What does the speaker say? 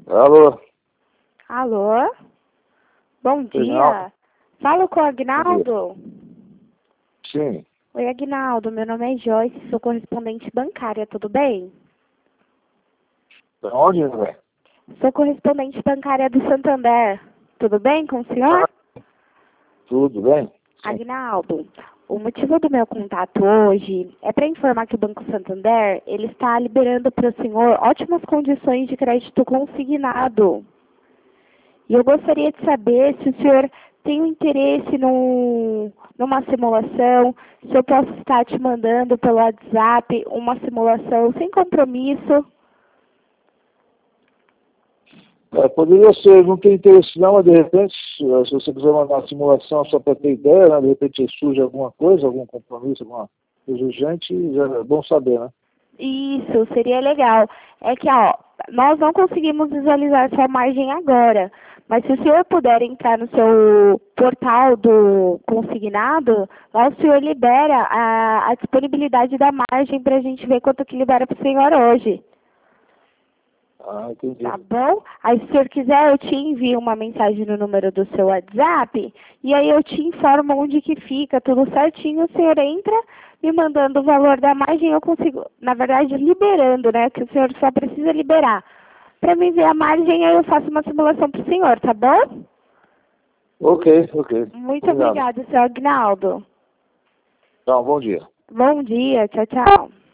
Alô? Alô? Bom dia. Aguinaldo? Falo com o Aguinaldo? Sim. Oi, Aguinaldo. Meu nome é Joyce, sou correspondente bancária, tudo bem? Da onde, velho? Sou correspondente bancária do Santander. Tudo bem com o senhor? Tudo bem? Sim. Aguinaldo, o motivo do meu contato hoje é para informar que o Banco Santander ele está liberando para o senhor ótimas condições de crédito consignado. E eu gostaria de saber se o senhor tem um interesse numa simulação, se eu posso estar te mandando pelo WhatsApp uma simulação sem compromisso. Poderia ser, não tem interesse não, mas de repente, se você quiser mandar uma simulação só para ter ideia, né? De repente surge alguma coisa, algum compromisso, alguma coisa urgente, já é bom saber, né? Isso, seria legal. É que, nós não conseguimos visualizar sua margem agora, mas se o senhor puder entrar no seu portal do consignado, lá o senhor libera a disponibilidade da margem para a gente ver quanto que libera para o senhor hoje. Ah, entendi. Tá bom? Aí, se o senhor quiser, eu te envio uma mensagem no número do seu WhatsApp e aí eu te informo onde que fica, tudo certinho. O senhor entra me mandando o valor da margem, eu consigo, na verdade, liberando, né? Que o senhor só precisa liberar. Para me ver a margem, aí eu faço uma simulação para o senhor, tá bom? Ok. Muito Obrigado. obrigada, seu Agnaldo. Então, bom dia. Bom dia, tchau, tchau.